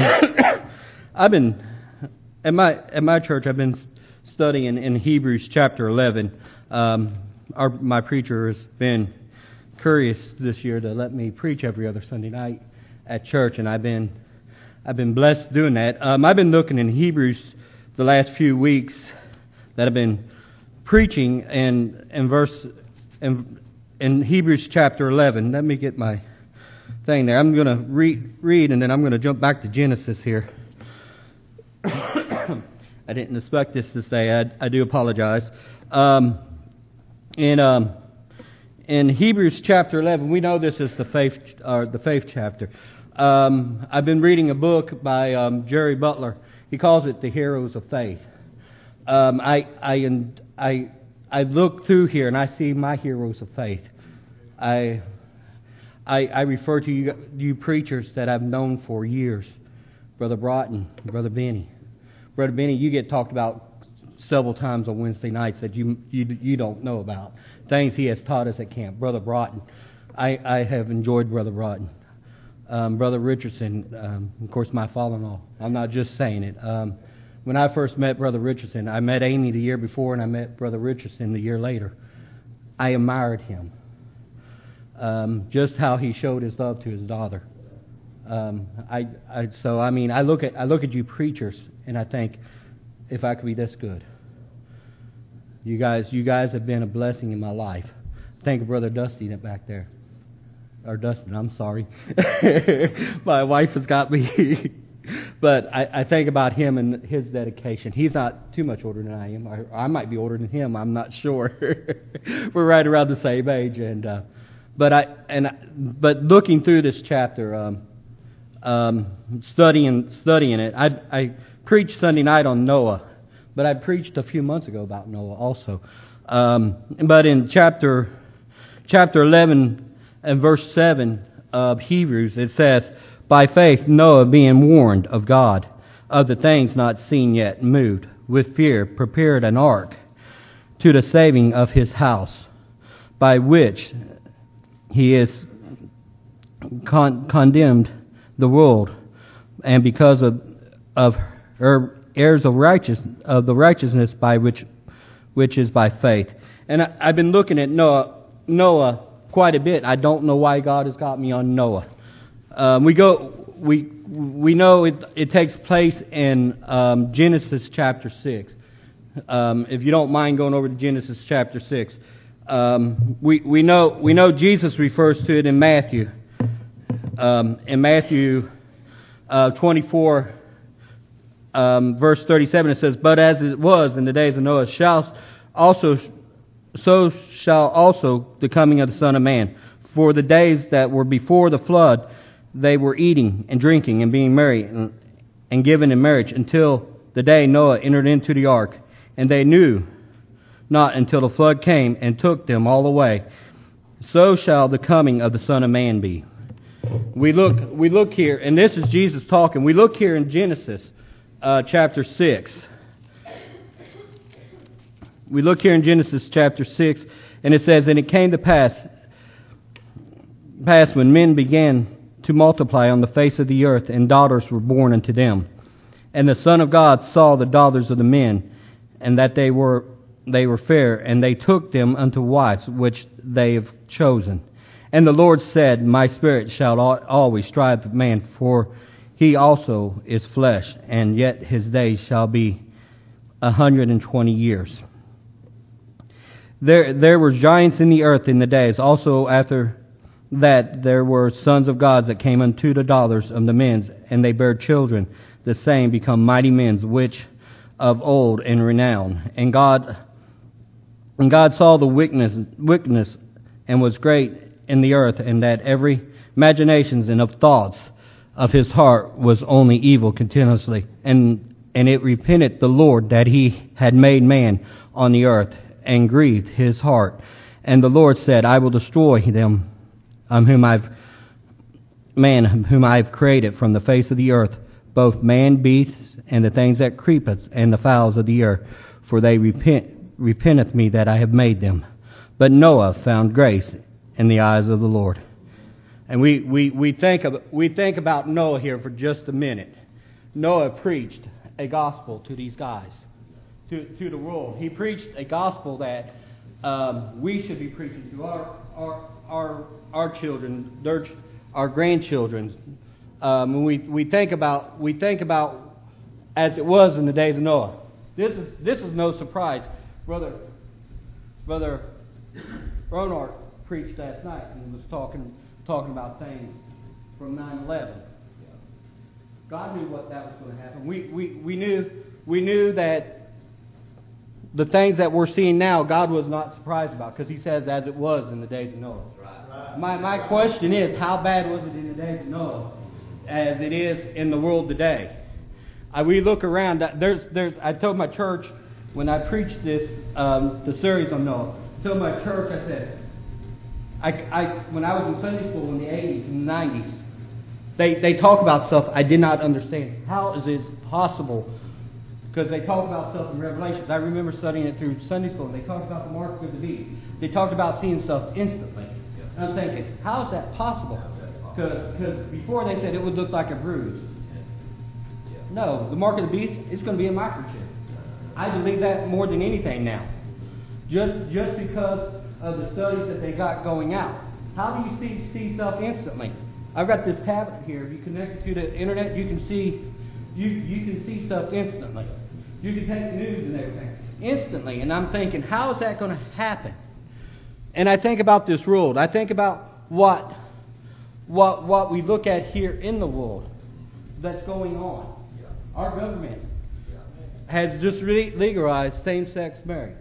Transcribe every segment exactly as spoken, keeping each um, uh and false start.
I've been at my at my church. I've been studying in Hebrews chapter eleven. Um, our my preacher has been curious this year to let me preach every other Sunday night at church, and I've been I've been blessed doing that. Um, I've been looking in Hebrews the last few weeks that I've been preaching, and in verse in, in Hebrews chapter eleven. Let me get my thing there. I'm going to read, read, and then I'm going to jump back to Genesis here. I didn't expect this this day. I, I do apologize. Um, in um, in Hebrews chapter eleven, we know this is the faith, or the faith chapter. Um, I've been reading a book by um, Jerry Butler. He calls it The Heroes of Faith. Um, I I I I look through here and I see my heroes of faith. I. I, I refer to you, you preachers that I've known for years. Brother Broughton, Brother Benny. Brother Benny, you get talked about several times on Wednesday nights that you you, you don't know about. Things he has taught us at camp. Brother Broughton, I, I have enjoyed Brother Broughton. Um, Brother Richardson, um, of course, my father-in-law. I'm not just saying it. Um, when I first met Brother Richardson, I met Amy the year before, and I met Brother Richardson the year later. I admired him. Um, just how he showed his love to his daughter. Um, I, I, so I mean, I look at I look at you preachers, and I think, if I could be this good, you guys, you guys have been a blessing in my life. Thank you, Brother Dusty back there, or Dustin. I'm sorry, my wife has got me. But I, I think about him and his dedication. He's not too much older than I am. I, I might be older than him. I'm not sure. We're right around the same age, and. Uh, But I and but looking through this chapter, um, um, studying studying it, I I preached Sunday night on Noah, but I preached a few months ago about Noah also. Um, but in chapter chapter eleven and verse seven of Hebrews, it says, "By faith Noah, being warned of God of the things not seen yet, moved with fear, prepared an ark to the saving of his house, by which he is con- condemned the world, and because of of her heirs of righteous of the righteousness by which which is by faith." And I, I've been looking at Noah Noah quite a bit. I don't know why God has got me on Noah. Um, we go we we know it it takes place in um, Genesis chapter six. Um, if you don't mind going over to Genesis chapter six. Um, we we know we know Jesus refers to it in Matthew. Um, in Matthew uh, twenty-four, um, verse thirty-seven, it says, "But as it was in the days of Noah, shall also so shall also the coming of the Son of Man. For the days that were before the flood, they were eating and drinking and being merry and, and given in marriage until the day Noah entered into the ark, and they knew not until the flood came and took them all away. So shall the coming of the Son of Man be." We look, we look here, and this is Jesus talking. We look here in Genesis uh, chapter six. We look here in Genesis chapter six, and it says, "And it came to pass, pass when men began to multiply on the face of the earth, and daughters were born unto them. And the Son of God saw the daughters of the men, and that they were they were fair, and they took them unto wives, which they have chosen. And the Lord said, My spirit shall always strive with man, for he also is flesh, and yet his days shall be a hundred and twenty years. There there were giants in the earth in the days. Also after that there were sons of gods that came unto the daughters of the men, and they bare children. The same become mighty men, which of old in renown. And God And God saw the wickedness, wickedness and was great in the earth, and that every imaginations and of thoughts of his heart was only evil continuously. And and it repented the Lord that he had made man on the earth, and grieved his heart. And the Lord said, I will destroy them, um, whom I've man whom I have created from the face of the earth, both man, beasts, and the things that creepeth, and the fowls of the air, for they repent repenteth me that I have made them. But Noah found grace in the eyes of the Lord." And we, we, we think of, we think about Noah here for just a minute. Noah preached a gospel to these guys, to, to the world. He preached a gospel that um, we should be preaching to our our our, our children, their, our grandchildren. Um, when we we think about we think about as it was in the days of Noah. This is this is no surprise, brother. Brother Ronart preached last night and was talking talking about things from nine eleven. God knew what that was going to happen. We, we, we knew we knew that the things that we're seeing now, God was not surprised about, because He says, as it was in the days of Noah. Right. My my question is, how bad was it in the days of Noah as it is in the world today? I, we look around. There's there's. I told my church when I preached this um, the series on Noah. I told my church, I said, I, I when I was in Sunday school in the eighties and nineties. They they talk about stuff I did not understand. How is this possible? Because they talk about stuff in Revelations. I remember studying it through Sunday school. They talked about the mark of the beast. They talked about seeing stuff instantly. And I'm thinking, how is that possible? Because before they said it would look like a bruise. No, the mark of the beast is going to be a microchip. I believe that more than anything now. Just just because of the studies that they got going out. How do you see see stuff instantly? I've got this tablet here. If you connect it to the internet, you can see you you can see stuff instantly. You can take news and everything instantly. And I'm thinking, how is that going to happen? And I think about this world. I think about what what what we look at here in the world that's going on. Our government has just re- legalized same-sex marriage.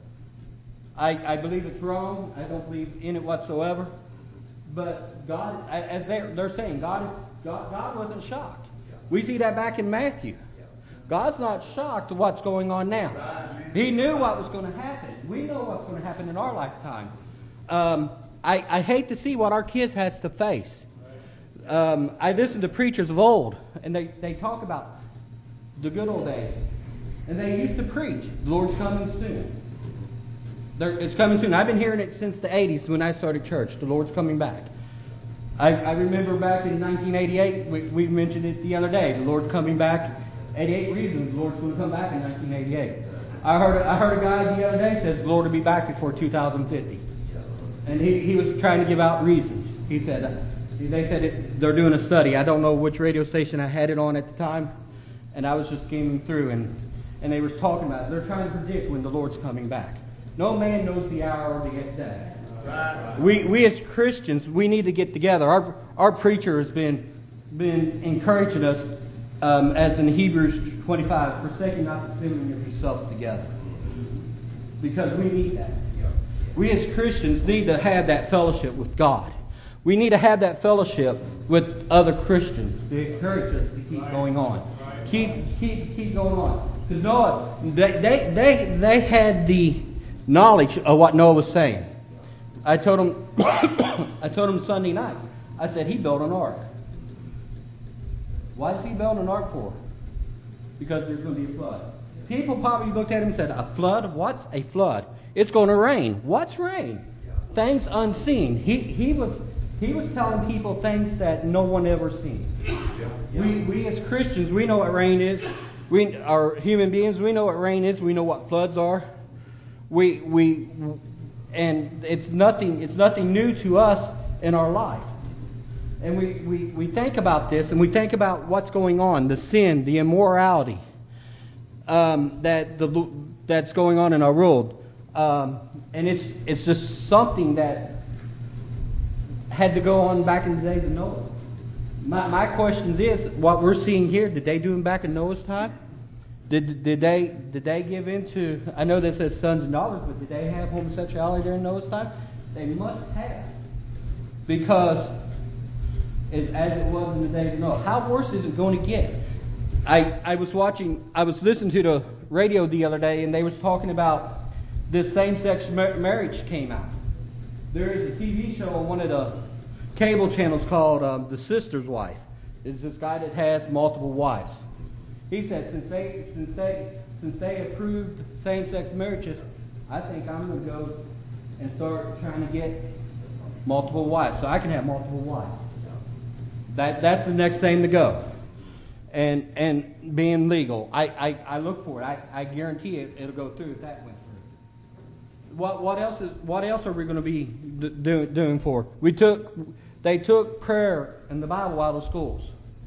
I, I believe it's wrong. I don't believe in it whatsoever. But God, as they're, they're saying, God, is, God, God wasn't shocked. We see that back in Matthew. God's not shocked at what's going on now. He knew what was going to happen. We know what's going to happen in our lifetime. Um, I, I hate to see what our kids has to face. Um, I listen to preachers of old, and they, they talk about the good old days. And they used to preach, the Lord's coming soon. There, it's coming soon. I've been hearing it since the eighties when I started church. The Lord's coming back. I, I remember back in nineteen eighty-eight, we, we mentioned it the other day, the Lord coming back. eighty-eight reasons the Lord's going to come back in nineteen eighty-eight. I heard I heard a guy the other day says the Lord will be back before two thousand fifty. And he, he was trying to give out reasons. He said, they said it, they're doing a study. I don't know which radio station I had it on at the time. And I was just skimming through, and, and they were talking about it. They're trying to predict when the Lord's coming back. No man knows the hour or the day. Right. We we as Christians, we need to get together. Our our preacher has been been encouraging us, um, as in Hebrews twenty-five, forsaking not the assembling of yourselves together, because we need that. We as Christians need to have that fellowship with God. We need to have that fellowship with other Christians to encourage us to keep going on. Keep keep keep going on. Because Noah, they, they they they had the knowledge of what Noah was saying. I told him I told him Sunday night. I said he built an ark. Why does he build an ark for? Because there's going to be a flood. People probably looked at him and said, "A flood? What's a flood? It's going to rain. What's rain? Things unseen." He he was he was telling people things that no one ever seen. We we as Christians, we know what rain is. We are human beings. We know what rain is. We know what floods are. We we and it's nothing. It's nothing new to us in our life. And we, we, we think about this, and we think about what's going on, the sin, the immorality um, that the that's going on in our world, um, and it's it's just something that had to go on back in the days of Noah. My my question is, what we're seeing here, did they do them back in Noah's time? Did did they did they give in to? I know this says sons and daughters, but did they have homosexuality during Noah's time? They must have, because Is as it was in the days of Noah. How worse is it going to get? I, I was watching, I was listening to the radio the other day, and they was talking about this same-sex mar- marriage came out. There is a T V show on one of the cable channels called um, The Sister's Wife. It's this guy that has multiple wives. He said since they since they since they approved same-sex marriages, I think I'm going to go and start trying to get multiple wives, so I can have multiple wives. That that's the next thing to go. and and being legal. I, I, I look for it. I, I guarantee it, it'll go through if that went through. What what else is what else are we going to be do, doing for? We took they took prayer and the Bible out of schools.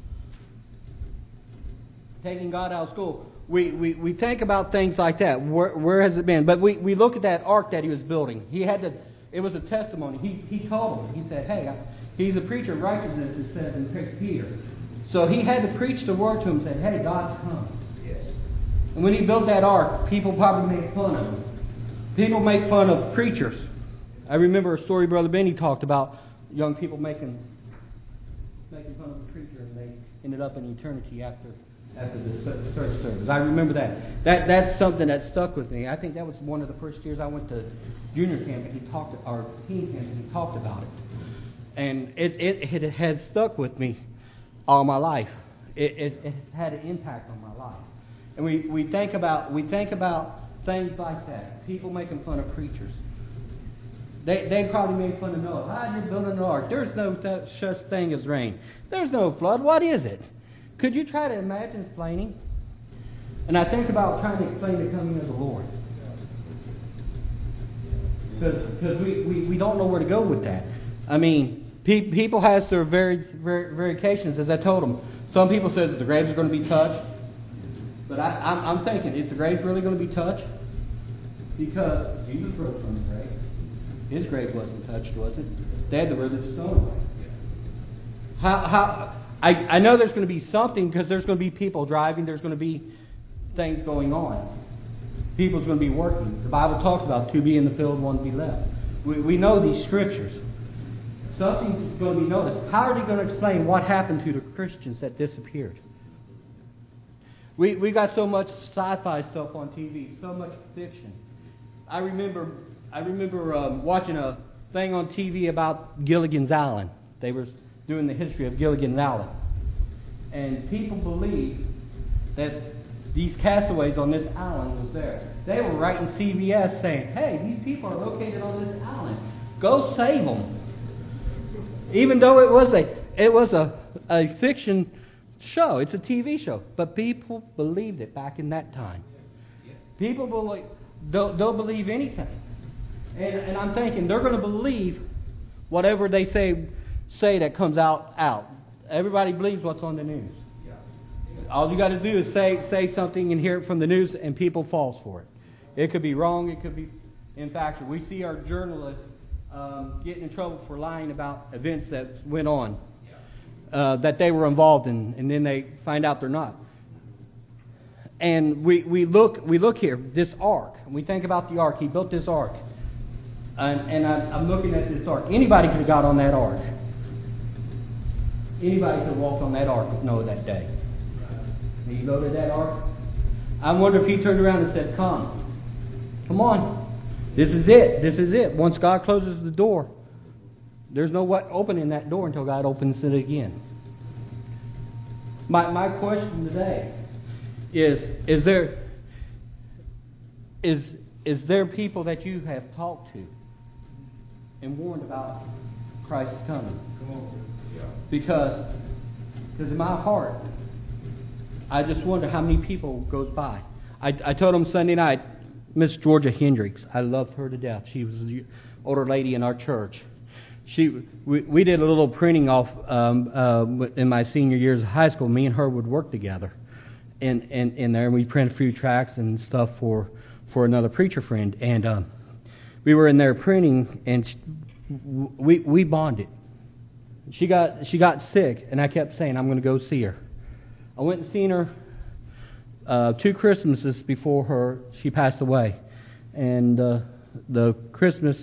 Taking God out of school. We, we, we think about things like that. Where, where has it been? But we, we look at that ark that he was building. He had to. It was a testimony. He he told them. He said, "Hey, I, he's a preacher of righteousness." It says in First Peter. So he had to preach the word to him. Said, "Hey, God's come." Yes. And when he built that ark, people probably made fun of him. People make fun of preachers. I remember a story Brother Benny talked about young people making making fun of a preacher, and they ended up in eternity after. After the church service. I remember that. That that's something that stuck with me. I think that was one of the first years I went to junior camp and he talked, or teen camp, and he talked about it. And it, it, it has stuck with me all my life. It, it, it has had an impact on my life. And we, we think about we think about things like that. People making fun of preachers. They they probably made fun of Noah. Ah, you're building an ark. There's no such thing as rain. There's no flood. What is it? Could you try to imagine explaining? And I think about trying to explain the coming of the Lord. Because we, we, we don't know where to go with that. I mean, pe- people has their vari- vari- variations, as I told them. Some people says the graves are going to be touched. But I, I'm, I'm thinking, is the grave really going to be touched? Because Jesus rose from the grave. His grave wasn't touched, was it? They had to roll the stone away. How... how I, I know there's going to be something because there's going to be people driving. There's going to be things going on. People's going to be working. The Bible talks about two be in the field, one to be left. We, we know these scriptures. Something's going to be noticed. How are they going to explain what happened to the Christians that disappeared? We we got so much sci-fi stuff on T V, so much fiction. I remember I remember um, watching a thing on T V about Gilligan's Island. They were doing the history of Gilligan's Island. And people believe that these castaways on this island was there. They were writing C B S saying, "Hey, these people are located on this island. Go save them." Even though it was a it was a, a fiction show, it's a T V show, but people believed it back in that time. People believe they'll, they'll believe anything, and and I'm thinking they're going to believe whatever they say. Say that comes out out. Everybody believes what's on the news. All you got to do is say say something and hear it from the news, and people falls for it. It could be wrong. It could be infactual. We see our journalists um, getting in trouble for lying about events that went on uh, that they were involved in, and then they find out they're not. And we, we look we look here this ark, and we think about the ark. He built this ark, and, and I, I'm looking at this ark. Anybody could have got on that ark. Anybody could have walked on that ark with Noah that day. And he loaded that ark. I wonder if he turned around and said, "Come, come on, this is it. This is it." Once God closes the door, there's no what opening that door until God opens it again. My my question today is: Is there is is there people that you have talked to and warned about Christ's coming? Come on. Because, because in my heart, I just wonder how many people goes by. I, I told them Sunday night, Miss Georgia Hendricks, I loved her to death. She was the older lady in our church. She, we, we did a little printing off um, uh, in my senior years of high school. Me and her would work together in, in, in there. We printed a few tracts and stuff for, for another preacher friend. And uh, we were in there printing, and she, we we bonded. She got she got sick, and I kept saying, "I'm going to go see her." I went and seen her uh, two Christmases before her she passed away, and uh, the Christmas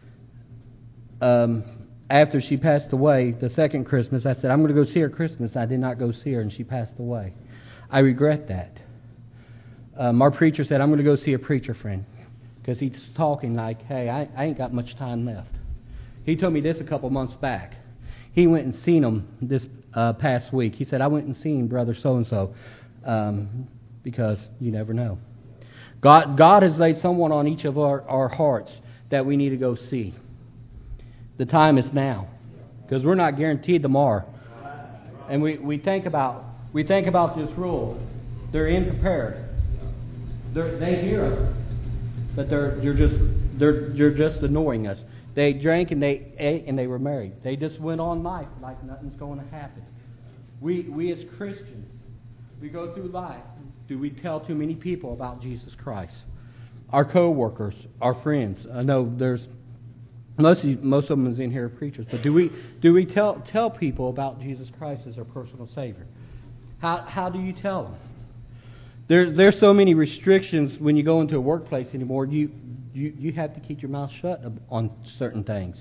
um, after she passed away, the second Christmas, I said, "I'm going to go see her Christmas." I did not go see her, and she passed away. I regret that. Um, our preacher said, "I'm going to go see a preacher friend," because he's talking like, "Hey, I, I ain't got much time left." He told me this a couple months back. He went and seen him this uh, past week. He said, "I went and seen Brother So-and-so um, because you never know." God God has laid someone on each of our, our hearts that we need to go see. The time is now, because we're not guaranteed tomorrow. And we, we think about We think about this rule. They're unprepared. They're, they hear us, but they're they're just they're they're just ignoring us. They drank and they ate and they were married. They just went on life like nothing's going to happen. We we as Christians, we go through life. Do we tell too many people about Jesus Christ? Our co-workers, our friends. I know there's most of you, most of them is in here are preachers, but do we do we tell tell people about Jesus Christ as our personal Savior? How how do you tell them? There's there's so many restrictions when you go into a workplace anymore. You you, you have to keep your mouth shut on certain things.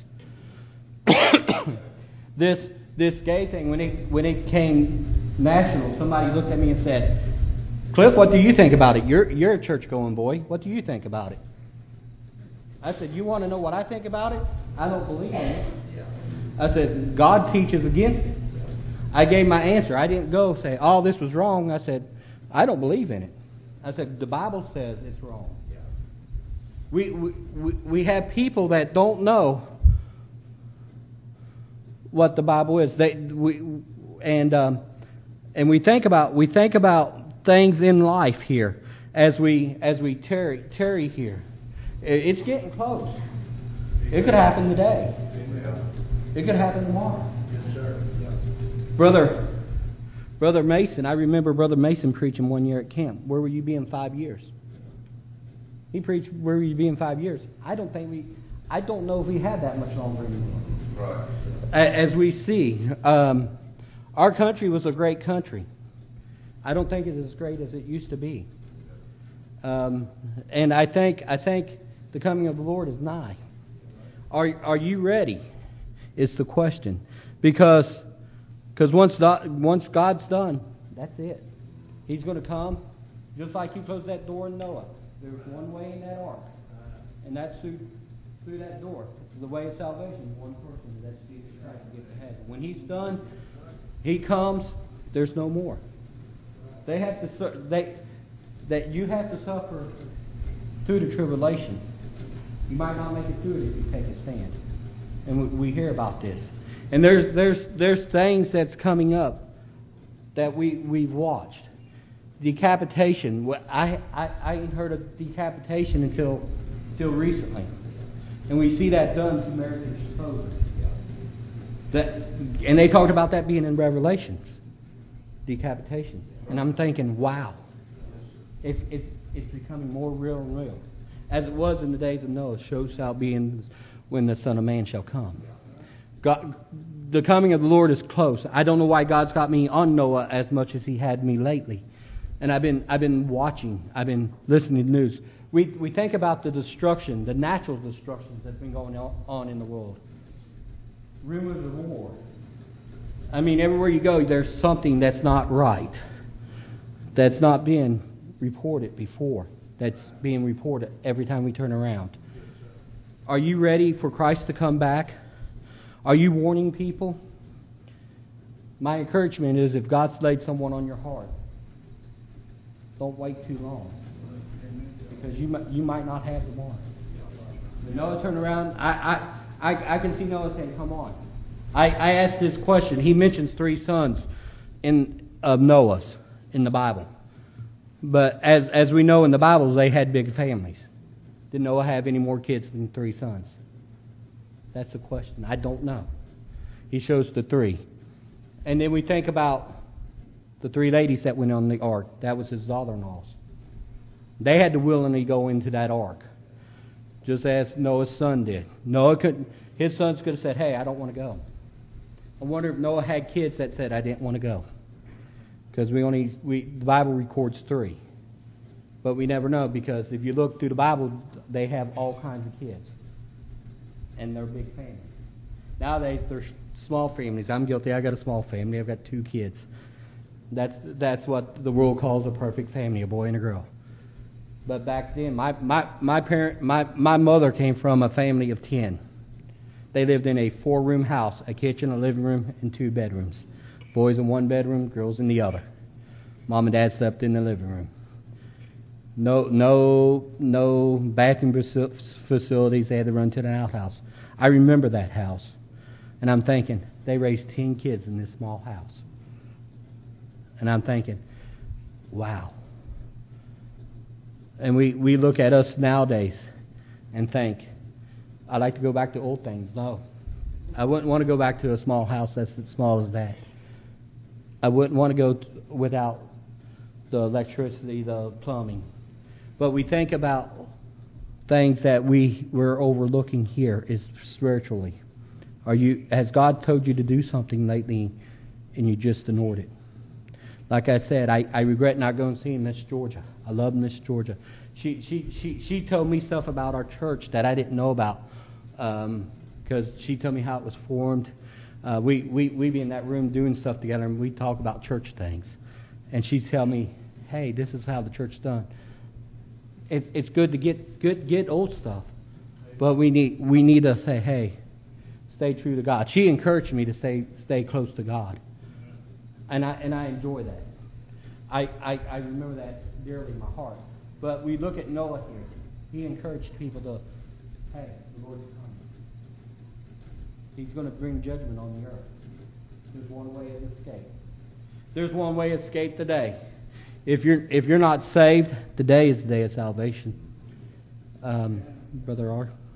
this this gay thing, when it when it came national, somebody looked at me and said, "Cliff, what do you think about it? You're you're a church going boy. What do you think about it?" I said, "You want to know what I think about it? I don't believe in it." I said, "God teaches against it." I gave my answer. I didn't go say, "Oh, this was wrong." I said, "I don't believe in it." I said, "The Bible says it's wrong." We we we, we have people that don't know what the Bible is. They we and um, and we think about we think about things in life here as we as we tarry tarry here. It's getting close. It could happen today. It could happen tomorrow. Yes, sir. Brother, Brother Mason, I remember Brother Mason preaching one year at camp. Where will you be in five years? He preached, where will you be in five years? I don't think we, I don't know if we have that much longer anymore. Right. As we see, um, our country was a great country. I don't think it's as great as it used to be. Um, and I think, I think the coming of the Lord is nigh. Are are you ready? Is the question. Because because once once God's done, that's it. He's going to come, just like He closed that door in Noah. There was one way in that ark, and that's through through that door. The way of salvation is one person, and that's Jesus Christ to get to heaven. When He's done, He comes. There's no more. They have to they that you have to suffer through the tribulation. You might not make it through it if you take a stand. And we, we hear about this. And there's there's there's things that's coming up that we, we've watched. Decapitation. I, I, I ain't heard of decapitation until until recently. And we see that done to marriage exposure. That and they talked about that being in Revelations. Decapitation. And I'm thinking, wow. It's it's it's becoming more real and real. As it was in the days of Noah, so shall be in when the Son of Man shall come. God, the coming of the Lord is close. I don't know why God's got me on Noah as much as He had me lately. And I've been I've been watching, I've been listening to news. We we think about the destruction, the natural destructions that's been going on in the world. Rumors of war. I mean, everywhere you go, there's something that's not right. That's not being reported before. That's being reported every time we turn around. Are you ready for Christ to come back? Are you warning people? My encouragement is if God's laid someone on your heart, don't wait too long. Because you might, you might not have tomorrow. When Noah turned around, I, I, I, I can see Noah saying, come on. I, I asked this question. He mentions three sons in of Noah's in the Bible. But as as we know in the Bible, they had big families. Did Noah have any more kids than three sons? That's the question. I don't know. He shows the three. And then we think about the three ladies that went on the ark. That was his daughter-in-laws. They had to willingly go into that ark, just as Noah's son did. Noah could, his sons could have said, hey, I don't want to go. I wonder if Noah had kids that said, I didn't want to go. Because we only we the Bible records three, but we never know because if you look through the Bible, they have all kinds of kids, and they're big families. Nowadays, they're small families. I'm guilty. I got a small family. I've got two kids. That's that's what the world calls a perfect family: a boy and a girl. But back then, my my my parent my my mother came from a family of ten. They lived in a four-room house, a kitchen, a living room, and two bedrooms. Boys in one bedroom, girls in the other. Mom and Dad slept in the living room. No, no, no bathroom facilities. They had to run to the outhouse. I remember that house, and I'm thinking they raised ten kids in this small house. And I'm thinking, wow. And we, we look at us nowadays and think, I'd like to go back to old things. No. I wouldn't want to go back to a small house that's as small as that. I wouldn't want to go t- without the electricity, the plumbing. But we think about things that we, we're overlooking here is spiritually. Are you, has God told you to do something lately and you just ignored it? Like I said, I, I regret not going and seeing Miss Georgia. I love Miss Georgia. She she she she told me stuff about our church that I didn't know about, because um, she told me how it was formed. Uh, we we we be in that room doing stuff together, and we talk about church things. And she'd tell me, "Hey, this is how the church's done." It's it's good to get good get old stuff, but we need we need to say, "Hey, stay true to God." She encouraged me to stay stay close to God. And I and I enjoy that. I, I, I remember that dearly in my heart. But we look at Noah here. He encouraged people to, hey, the Lord's coming. He's going to bring judgment on the earth. There's one way of escape. There's one way of escape today. If you're if you're not saved, today is the day of salvation. Um, Brother R.